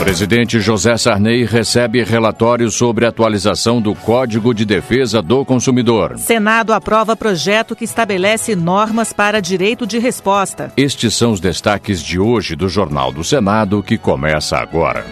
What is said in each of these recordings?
Presidente José Sarney recebe relatório sobre atualização do Código de Defesa do Consumidor. Senado aprova projeto que estabelece normas para direito de resposta. Estes são os destaques de hoje do Jornal do Senado, que começa agora.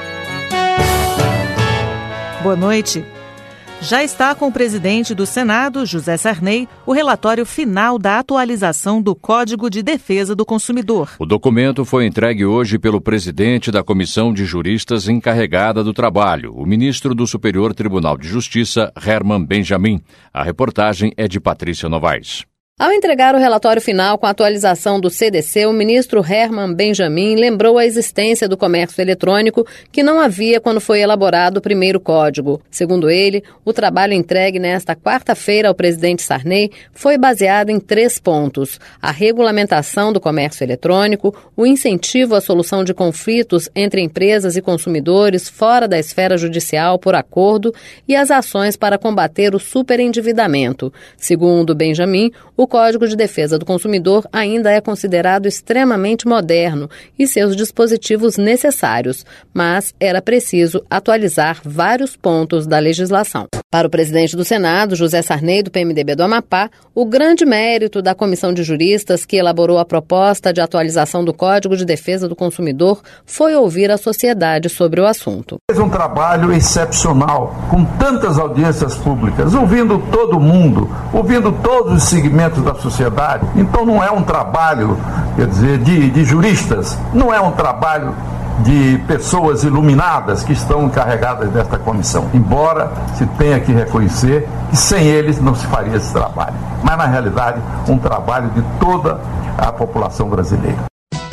Boa noite. Já está com o presidente do Senado, José Sarney, o relatório final da atualização do Código de Defesa do Consumidor. O documento foi entregue hoje pelo presidente da Comissão de Juristas encarregada do trabalho, o ministro do Superior Tribunal de Justiça, Herman Benjamin. A reportagem é de Patrícia Novaes. Ao entregar o relatório final com a atualização do CDC, o ministro Herman Benjamin lembrou a existência do comércio eletrônico que não havia quando foi elaborado o primeiro código. Segundo ele, o trabalho entregue nesta quarta-feira ao presidente Sarney foi baseado em 3 pontos: a regulamentação do comércio eletrônico, o incentivo à solução de conflitos entre empresas e consumidores fora da esfera judicial por acordo e as ações para combater o superendividamento. Segundo Benjamin, o Código de Defesa do Consumidor ainda é considerado extremamente moderno e seus dispositivos necessários, mas era preciso atualizar vários pontos da legislação. Para o presidente do Senado, José Sarney, do PMDB do Amapá, o grande mérito da comissão de juristas que elaborou a proposta de atualização do Código de Defesa do Consumidor foi ouvir a sociedade sobre o assunto. Fez um trabalho excepcional, com tantas audiências públicas, ouvindo todo mundo, ouvindo todos os segmentos da sociedade. Então não é um trabalho, quer dizer, de juristas, não é um trabalho de pessoas iluminadas que estão encarregadas desta comissão. Embora se tenha que reconhecer que sem eles não se faria esse trabalho. Mas na realidade, um trabalho de toda a população brasileira.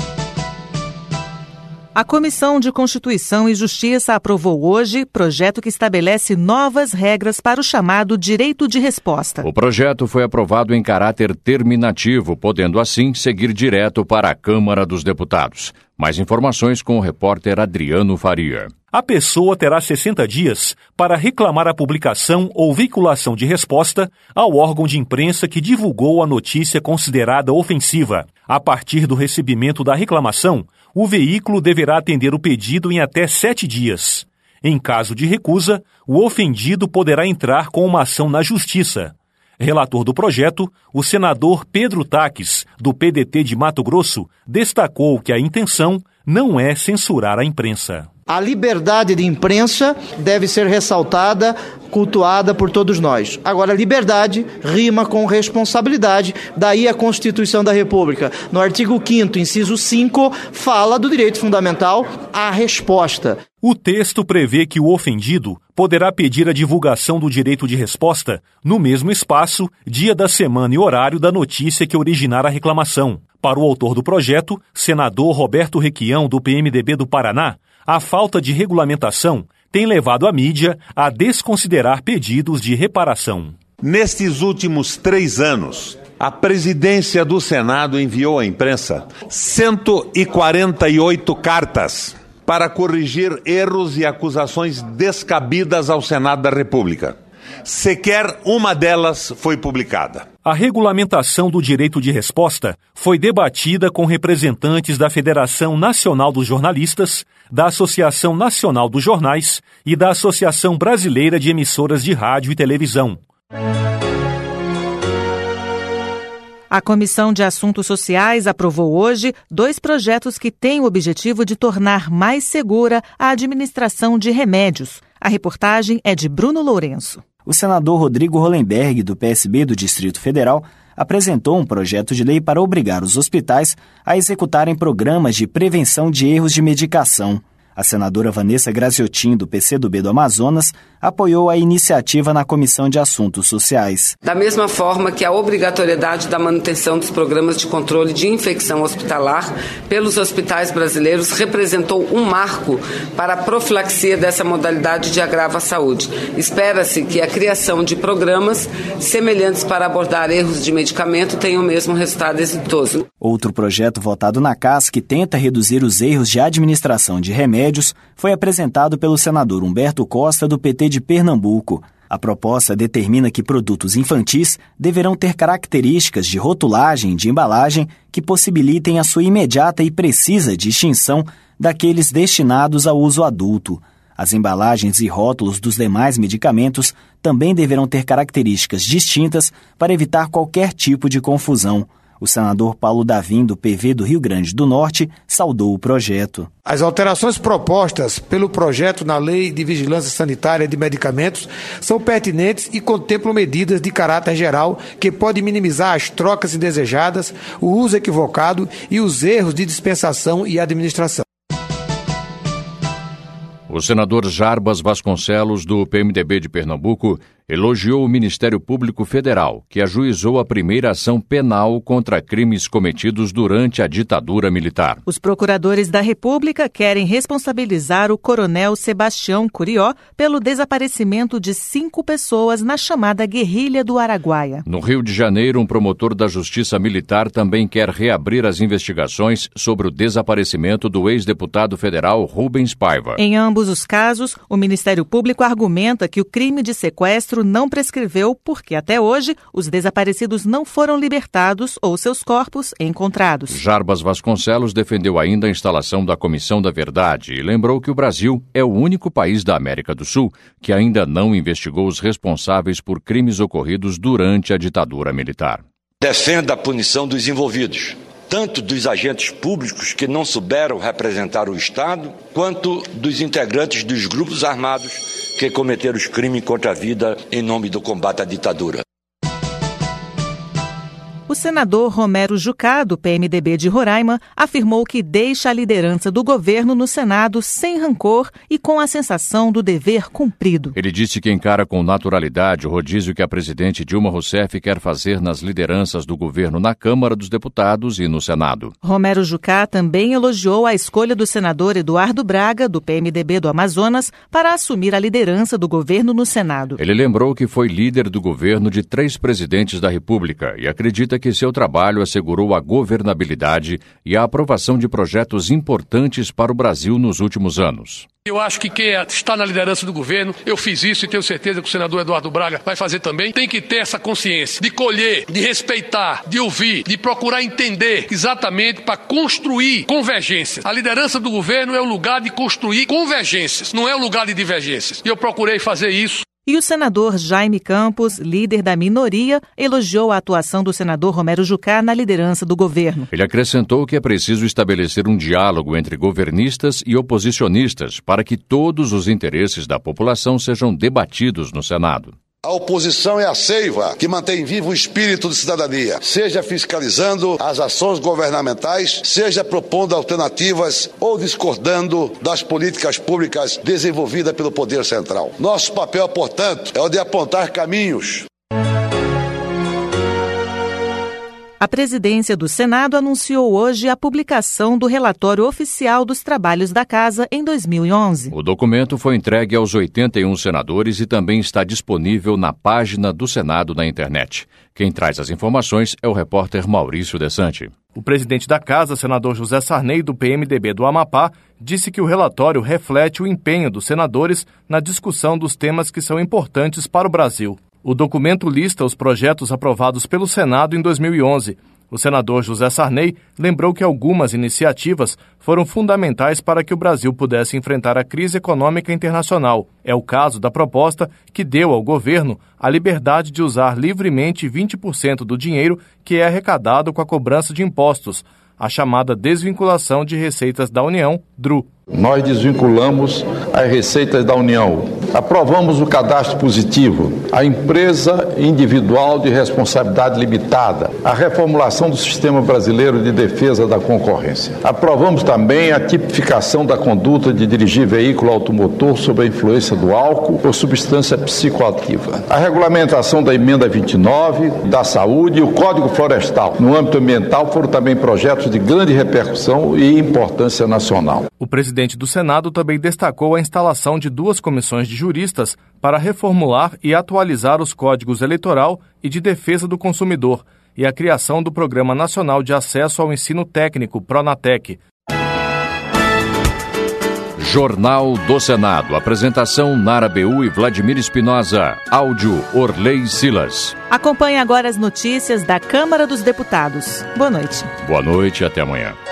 A Comissão de Constituição e Justiça aprovou hoje projeto que estabelece novas regras para o chamado direito de resposta. O projeto foi aprovado em caráter terminativo, podendo assim seguir direto para a Câmara dos Deputados. Mais informações com o repórter Adriano Faria. A pessoa terá 60 dias para reclamar a publicação ou veiculação de resposta ao órgão de imprensa que divulgou a notícia considerada ofensiva. A partir do recebimento da reclamação, o veículo deverá atender o pedido em até 7 dias. Em caso de recusa, o ofendido poderá entrar com uma ação na Justiça. Relator do projeto, o senador Pedro Taques, do PDT de Mato Grosso, destacou que a intenção não é censurar a imprensa. A liberdade de imprensa deve ser ressaltada, cultuada por todos nós. Agora, liberdade rima com responsabilidade, daí a Constituição da República, no artigo 5º, inciso 5, fala do direito fundamental à resposta. O texto prevê que o ofendido poderá pedir a divulgação do direito de resposta no mesmo espaço, dia da semana e horário da notícia que originar a reclamação. Para o autor do projeto, senador Roberto Requião, do PMDB do Paraná, a falta de regulamentação tem levado a mídia a desconsiderar pedidos de reparação. Nestes últimos 3 anos, a presidência do Senado enviou à imprensa 148 cartas para corrigir erros e acusações descabidas ao Senado da República. Sequer uma delas foi publicada. A regulamentação do direito de resposta foi debatida com representantes da Federação Nacional dos Jornalistas, da Associação Nacional dos Jornais e da Associação Brasileira de Emissoras de Rádio e Televisão. A Comissão de Assuntos Sociais aprovou hoje 2 projetos que têm o objetivo de tornar mais segura a administração de remédios. A reportagem é de Bruno Lourenço. O senador Rodrigo Hollenberg, do PSB do Distrito Federal, apresentou um projeto de lei para obrigar os hospitais a executarem programas de prevenção de erros de medicação. A senadora Vanessa Graziotin, do PCdoB do Amazonas, apoiou a iniciativa na Comissão de Assuntos Sociais. Da mesma forma que a obrigatoriedade da manutenção dos programas de controle de infecção hospitalar pelos hospitais brasileiros representou um marco para a profilaxia dessa modalidade de agravo à saúde. Espera-se que a criação de programas semelhantes para abordar erros de medicamento tenha o mesmo resultado exitoso. Outro projeto votado na CAS que tenta reduzir os erros de administração de remédios foi apresentado pelo senador Humberto Costa, do PT de Pernambuco. A proposta determina que produtos infantis deverão ter características de rotulagem e de embalagem que possibilitem a sua imediata e precisa distinção daqueles destinados ao uso adulto. As embalagens e rótulos dos demais medicamentos também deverão ter características distintas para evitar qualquer tipo de confusão. O senador Paulo Davim, do PV do Rio Grande do Norte, saudou o projeto. As alterações propostas pelo projeto na Lei de Vigilância Sanitária de Medicamentos são pertinentes e contemplam medidas de caráter geral que podem minimizar as trocas indesejadas, o uso equivocado e os erros de dispensação e administração. O senador Jarbas Vasconcelos, do PMDB de Pernambuco, elogiou o Ministério Público Federal, que ajuizou a primeira ação penal contra crimes cometidos durante a ditadura militar. Os procuradores da República querem responsabilizar o coronel Sebastião Curió pelo desaparecimento de 5 pessoas na chamada Guerrilha do Araguaia. No Rio de Janeiro, um promotor da Justiça Militar também quer reabrir as investigações sobre o desaparecimento do ex-deputado federal Rubens Paiva. Em ambos os casos, o Ministério Público argumenta que o crime de sequestro não prescreveu porque, até hoje, os desaparecidos não foram libertados ou seus corpos encontrados. Jarbas Vasconcelos defendeu ainda a instalação da Comissão da Verdade e lembrou que o Brasil é o único país da América do Sul que ainda não investigou os responsáveis por crimes ocorridos durante a ditadura militar. Defenda a punição dos envolvidos, tanto dos agentes públicos que não souberam representar o Estado, quanto dos integrantes dos grupos armados que cometeram os crimes contra a vida em nome do combate à ditadura. O senador Romero Jucá, do PMDB de Roraima, afirmou que deixa a liderança do governo no Senado sem rancor e com a sensação do dever cumprido. Ele disse que encara com naturalidade o rodízio que a presidente Dilma Rousseff quer fazer nas lideranças do governo na Câmara dos Deputados e no Senado. Romero Jucá também elogiou a escolha do senador Eduardo Braga, do PMDB do Amazonas, para assumir a liderança do governo no Senado. Ele lembrou que foi líder do governo de 3 presidentes da República e acredita que seu trabalho assegurou a governabilidade e a aprovação de projetos importantes para o Brasil nos últimos anos. Eu acho que quem está na liderança do governo, eu fiz isso e tenho certeza que o senador Eduardo Braga vai fazer também, tem que ter essa consciência de colher, de respeitar, de ouvir, de procurar entender exatamente para construir convergências. A liderança do governo é o lugar de construir convergências, não é o lugar de divergências. E eu procurei fazer isso. E o senador Jaime Campos, líder da minoria, elogiou a atuação do senador Romero Jucá na liderança do governo. Ele acrescentou que é preciso estabelecer um diálogo entre governistas e oposicionistas para que todos os interesses da população sejam debatidos no Senado. A oposição é a seiva que mantém vivo o espírito de cidadania, seja fiscalizando as ações governamentais, seja propondo alternativas ou discordando das políticas públicas desenvolvidas pelo poder central. Nosso papel, portanto, é o de apontar caminhos. A presidência do Senado anunciou hoje a publicação do relatório oficial dos trabalhos da Casa em 2011. O documento foi entregue aos 81 senadores e também está disponível na página do Senado na internet. Quem traz as informações é o repórter Maurício Desante. O presidente da Casa, senador José Sarney, do PMDB do Amapá, disse que o relatório reflete o empenho dos senadores na discussão dos temas que são importantes para o Brasil. O documento lista os projetos aprovados pelo Senado em 2011. O senador José Sarney lembrou que algumas iniciativas foram fundamentais para que o Brasil pudesse enfrentar a crise econômica internacional. É o caso da proposta que deu ao governo a liberdade de usar livremente 20% do dinheiro que é arrecadado com a cobrança de impostos, a chamada desvinculação de receitas da União, DRU. Nós desvinculamos as receitas da União. Aprovamos o cadastro positivo, a empresa individual de responsabilidade limitada, a reformulação do Sistema Brasileiro de Defesa da Concorrência. Aprovamos também a tipificação da conduta de dirigir veículo automotor sob a influência do álcool ou substância psicoativa. A regulamentação da emenda 29, da saúde e o Código Florestal. No âmbito ambiental foram também projetos de grande repercussão e importância nacional. O presidente do Senado também destacou a instalação de 2 comissões de juristas para reformular e atualizar os códigos eleitoral e de defesa do consumidor e a criação do Programa Nacional de Acesso ao Ensino Técnico, Pronatec. Jornal do Senado. Apresentação Nara Beu e Vladimir Espinosa. Áudio Orley Silas. Acompanhe agora as notícias da Câmara dos Deputados. Boa noite. Boa noite e até amanhã.